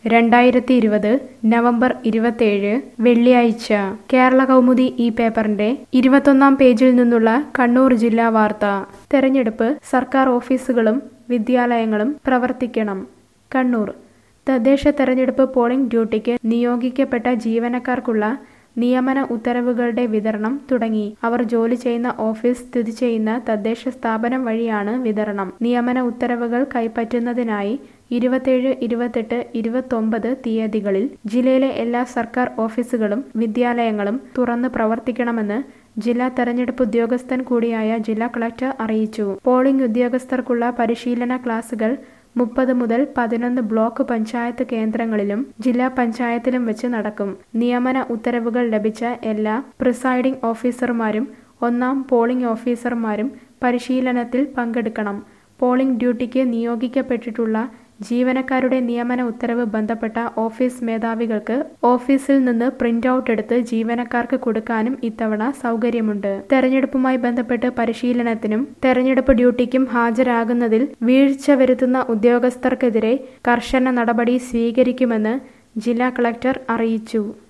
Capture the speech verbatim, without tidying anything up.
രണ്ടായിരത്തി ഇരുപത് നവംബർ ഇരുപത്തേഴ് വെള്ളിയാഴ്ച കേരള കൗമുദി ഈ പേപ്പറിന്റെ ഇരുപത്തൊന്നാം പേജിൽ നിന്നുള്ള കണ്ണൂർ ജില്ലാ വാർത്ത. തെരഞ്ഞെടുപ്പ് സർക്കാർ ഓഫീസുകളും വിദ്യാലയങ്ങളും പ്രവർത്തിക്കണം. കണ്ണൂർ തദ്ദേശ തെരഞ്ഞെടുപ്പ് പോളിംഗ് ഡ്യൂട്ടിക്ക് നിയോഗിക്കപ്പെട്ട ജീവനക്കാർക്കുള്ള നിയമന ഉത്തരവുകളുടെ വിതരണം തുടങ്ങി. അവർ ജോലി ചെയ്യുന്ന ഓഫീസ് സ്ഥിതി ചെയ്യുന്ന തദ്ദേശ സ്ഥാപനം വഴിയാണ് വിതരണം. നിയമന ഉത്തരവുകൾ കൈപ്പറ്റുന്നതിനായി ഇരുപത്തേഴ്, ഇരുപത്തെട്ട്, ഇരുപത്തൊമ്പത് തീയതികളിൽ ജില്ലയിലെ എല്ലാ സർക്കാർ ഓഫീസുകളും വിദ്യാലയങ്ങളും തുറന്ന് പ്രവർത്തിക്കണമെന്ന് ജില്ലാ തെരഞ്ഞെടുപ്പ് ഉദ്യോഗസ്ഥൻ കൂടിയായ ജില്ലാ കളക്ടർ അറിയിച്ചു. പോളിംഗ് ഉദ്യോഗസ്ഥർക്കുള്ള പരിശീലന ക്ലാസുകൾ മുപ്പത് മുതൽ പതിനൊന്ന് ബ്ലോക്ക് പഞ്ചായത്ത് കേന്ദ്രങ്ങളിലും ജില്ലാ പഞ്ചായത്തിലും വെച്ച് നടക്കും. നിയമന ഉത്തരവുകൾ ലഭിച്ച എല്ലാ പ്രിസൈഡിംഗ് ഓഫീസർമാരും ഒന്നാം പോളിംഗ് ഓഫീസർമാരും പരിശീലനത്തിൽ പങ്കെടുക്കണം. പോളിംഗ് ഡ്യൂട്ടിക്ക് നിയോഗിക്കപ്പെട്ടിട്ടുള്ള ജീവനക്കാരുടെ നിയമന ഉത്തരവ് ബന്ധപ്പെട്ട ഓഫീസ് മേധാവികൾക്ക് ഓഫീസിൽ നിന്ന് പ്രിന്റ് ഔട്ട് എടുത്ത് ജീവനക്കാർക്ക് കൊടുക്കാനും ഇത്തവണ സൗകര്യമുണ്ട്. തെരഞ്ഞെടുപ്പുമായി ബന്ധപ്പെട്ട് പരിശീലനത്തിനും തെരഞ്ഞെടുപ്പ് ഡ്യൂട്ടിക്കും ഹാജരാകുന്നതിൽ വീഴ്ച വരുത്തുന്ന ഉദ്യോഗസ്ഥർക്കെതിരെ കർശന നടപടി സ്വീകരിക്കുമെന്ന് ജില്ലാ കളക്ടർ അറിയിച്ചു.